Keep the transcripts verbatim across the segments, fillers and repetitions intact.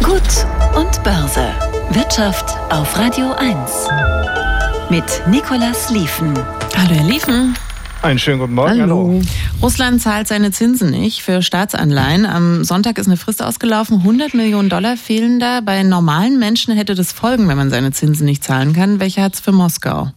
Gut und Börse. Wirtschaft auf Radio eins. Mit Nicolas Lieven. Hallo, Herr Lieven. Einen schönen guten Morgen. Hallo. Hallo. Russland zahlt seine Zinsen nicht für Staatsanleihen. Am Sonntag ist eine Frist ausgelaufen. hundert Millionen Dollar fehlen da. Bei normalen Menschen hätte das Folgen, wenn man seine Zinsen nicht zahlen kann. Welche hat's für Moskau?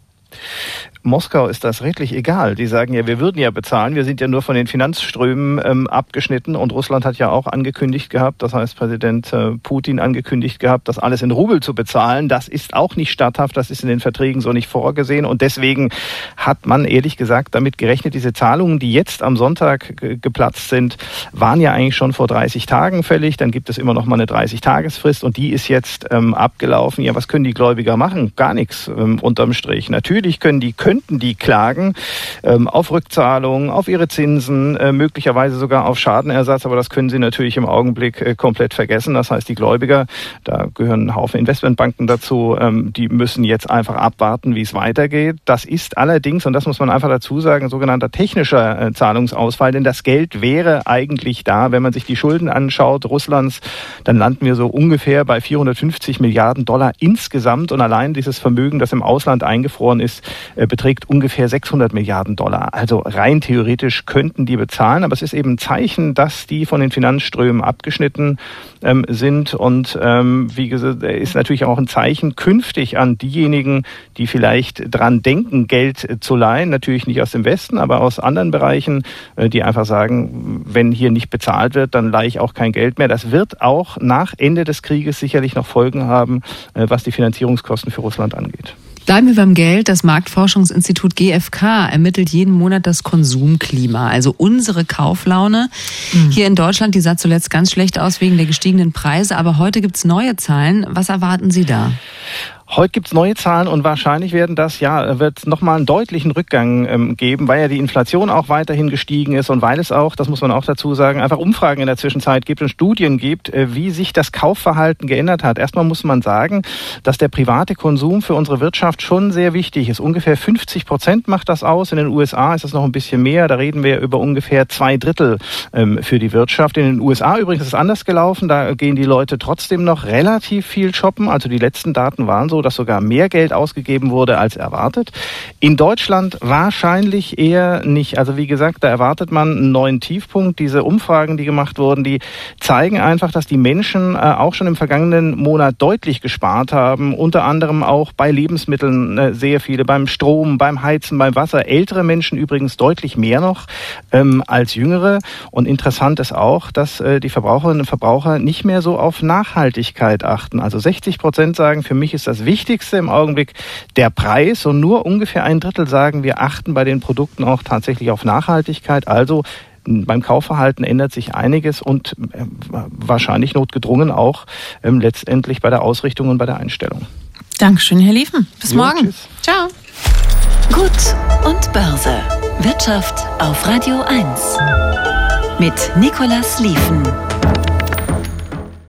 Moskau ist das rechtlich egal. Die sagen ja, wir würden ja bezahlen. Wir sind ja nur von den Finanzströmen ähm, abgeschnitten. Und Russland hat ja auch angekündigt gehabt, das heißt Präsident äh, Putin angekündigt gehabt, das alles in Rubel zu bezahlen. Das ist auch nicht statthaft. Das ist in den Verträgen so nicht vorgesehen. Und deswegen hat man ehrlich gesagt damit gerechnet, diese Zahlungen, die jetzt am Sonntag ge- geplatzt sind, waren ja eigentlich schon vor dreißig Tagen fällig. Dann gibt es immer noch mal eine dreißig-Tagesfrist und die ist jetzt ähm, abgelaufen. Ja, was können die Gläubiger machen? Gar nichts ähm, unterm Strich. Natürlich können die könnten die klagen ähm, auf Rückzahlungen, auf ihre Zinsen, äh, möglicherweise sogar auf Schadenersatz, aber das können sie natürlich im Augenblick äh, komplett vergessen. Das heißt, die Gläubiger, da gehören ein Haufen Investmentbanken dazu, ähm, die müssen jetzt einfach abwarten, wie es weitergeht. Das ist allerdings, und das muss man einfach dazu sagen, ein sogenannter technischer äh, Zahlungsausfall, denn das Geld wäre eigentlich da. Wenn man sich die Schulden anschaut Russlands, dann landen wir so ungefähr bei vierhundertfünfzig Milliarden Dollar insgesamt und allein dieses Vermögen, das im Ausland eingefroren ist, äh, beträgt ungefähr sechshundert Milliarden Dollar. Also rein theoretisch könnten die bezahlen, aber es ist eben ein Zeichen, dass die von den Finanzströmen abgeschnitten ähm, sind und ähm, wie gesagt, ist natürlich auch ein Zeichen künftig an diejenigen, die vielleicht dran denken, Geld äh, zu leihen, natürlich nicht aus dem Westen, aber aus anderen Bereichen, äh, die einfach sagen, wenn hier nicht bezahlt wird, dann leihe ich auch kein Geld mehr. Das wird auch nach Ende des Krieges sicherlich noch Folgen haben, äh, was die Finanzierungskosten für Russland angeht. Bleiben wir beim Geld. Das Marktforschungsinstitut G F K ermittelt jeden Monat das Konsumklima, also unsere Kauflaune. Mhm. Hier in Deutschland, die sah zuletzt ganz schlecht aus wegen der gestiegenen Preise, aber heute gibt's neue Zahlen. Was erwarten Sie da? Heute gibt's neue Zahlen und wahrscheinlich werden das, ja, wird nochmal einen deutlichen Rückgang ähm, geben, weil ja die Inflation auch weiterhin gestiegen ist und weil es auch, das muss man auch dazu sagen, einfach Umfragen in der Zwischenzeit gibt und Studien gibt, äh, wie sich das Kaufverhalten geändert hat. Erstmal muss man sagen, dass der private Konsum für unsere Wirtschaft schon sehr wichtig ist. Ungefähr fünfzig Prozent macht das aus. In den U S A ist das noch ein bisschen mehr. Da reden wir über ungefähr zwei Drittel ähm, für die Wirtschaft. In den U S A übrigens ist es anders gelaufen. Da gehen die Leute trotzdem noch relativ viel shoppen. Also die letzten Daten waren so, dass sogar mehr Geld ausgegeben wurde als erwartet. In Deutschland wahrscheinlich eher nicht. Also wie gesagt, da erwartet man einen neuen Tiefpunkt. Diese Umfragen, die gemacht wurden, die zeigen einfach, dass die Menschen äh, auch schon im vergangenen Monat deutlich gespart haben. Unter anderem auch bei Lebensmitteln äh, sehr viele, beim Strom, beim Heizen, beim Wasser. Ältere Menschen übrigens deutlich mehr noch ähm, als jüngere. Und interessant ist auch, dass äh, die Verbraucherinnen und Verbraucher nicht mehr so auf Nachhaltigkeit achten. Also sechzig Prozent sagen, für mich ist das Wichtigste im Augenblick der Preis und nur ungefähr ein Drittel sagen, wir achten bei den Produkten auch tatsächlich auf Nachhaltigkeit. Also beim Kaufverhalten ändert sich einiges und äh, wahrscheinlich notgedrungen auch ähm, letztendlich bei der Ausrichtung und bei der Einstellung. Dankeschön, Herr Lieven. Bis jo, morgen. Tschüss. Ciao. Gut und Börse. Wirtschaft auf Radio eins. Mit Nicolas Lieven.